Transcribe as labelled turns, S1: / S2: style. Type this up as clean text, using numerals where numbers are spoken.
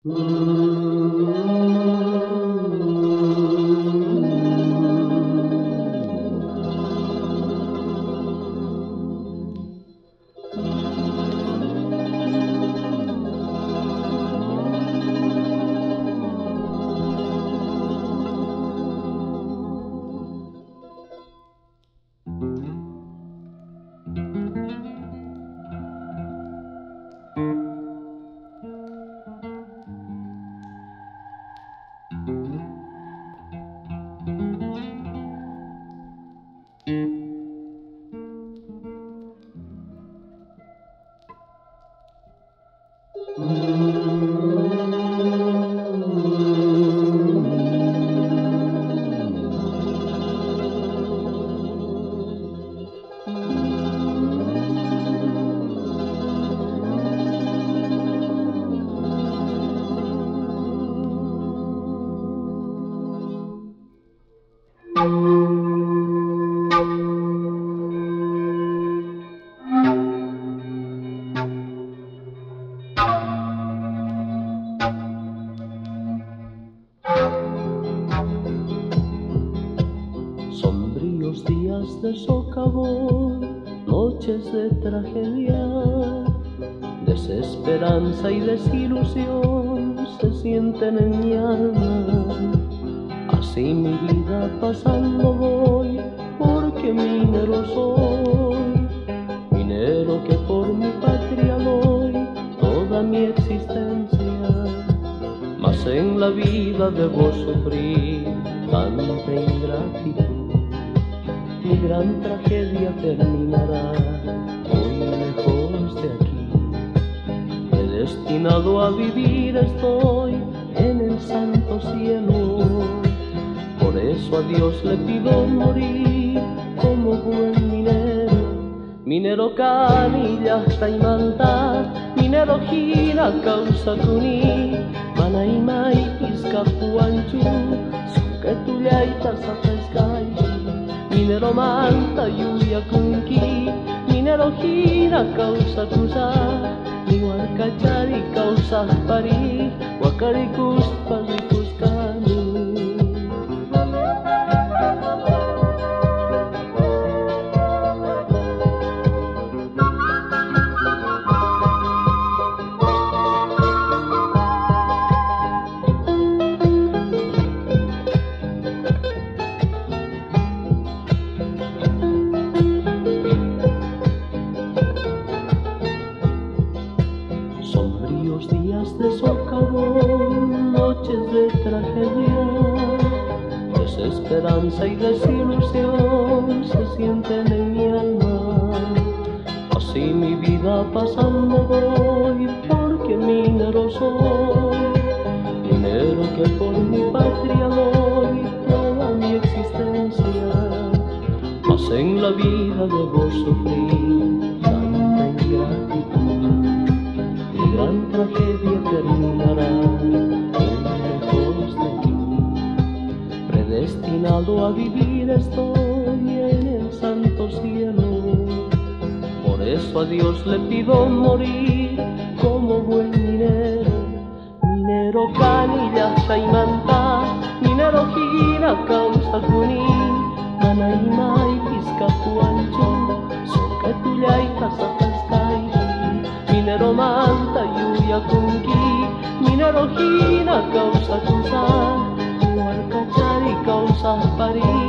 S1: Sombríos días de socavón, noches de tragedia, desesperanza y desilusión se sienten en mi alma. Así mi vida pasando voy, porque minero soy, minero que por mi patria doy toda mi existencia. Mas en la vida debo sufrir tanta ingratitud, mi gran tragedia terminará hoy lejos de aquí. Predestinado a vivir estoy en el santo cielo, por eso a Dios le pido morir como buen minero. Minero canilla taimanta, minero gira causa kuni, manaima y piscapuanchu, suquetulaitas a pescay. Minero manta yuya kunki, minero gira causa kusa, ni huarcachari causa pari, huacarikus parikuscani. Sombríos días de socavón, noches de tragedia, desesperanza y desilusión se sienten en mi alma. Así mi vida pasando voy, porque minero soy, minero que por mi patria doy toda mi existencia. Mas en la vida debo sufrir tanta ingratitud, mi gran tragedia terminará lejos de aquí. Predestinado a vivir estoy en el santo cielo, por eso a Dios le pido morir como buen minero. Minero canilla taimanta, minero gira causa kuni, manaima y piscapuanchu, soquetulaitas a pescay. Minero manta yuya kunki, minero gira causa kusa, huarcachari causa pari.